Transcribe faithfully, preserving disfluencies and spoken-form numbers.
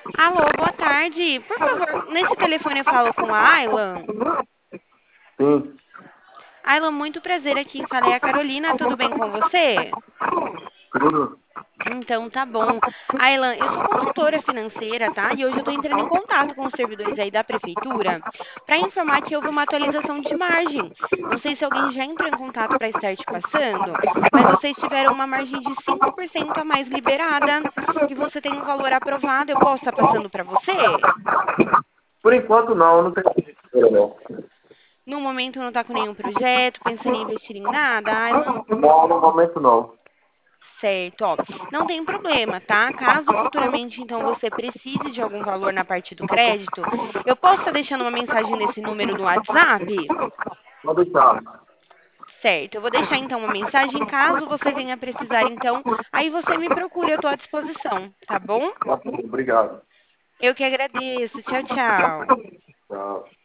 Alô, boa tarde. Por favor, nesse telefone eu falo com a Aylan. Sim, Aylan, muito prazer aqui em Falei a Carolina, tudo bem com você? tudo. Então tá bom. Aylan, eu sou consultora financeira, tá? E hoje eu tô entrando em contato com os servidores aí da prefeitura para informar que houve uma atualização de margem. Não sei se alguém já entrou em contato para estar te passando, mas vocês tiveram uma margem de cinco por cento a mais liberada e você tem um valor aprovado. Eu posso estar passando para você? Por enquanto não, não tem dinheiro não. No momento não está com nenhum projeto, pensando em investir em nada, Aylan? Não, no momento não. Certo, ó. Não tem problema, tá? Caso futuramente, então, você precise de algum valor na parte do crédito, eu posso estar deixando uma mensagem nesse número no WhatsApp? Pode deixar. Certo, eu vou deixar então uma mensagem. Caso você venha precisar, então, aí você me procura, eu estou à disposição, tá bom? Tá bom, obrigado. Eu que agradeço. Tchau, tchau. Tchau.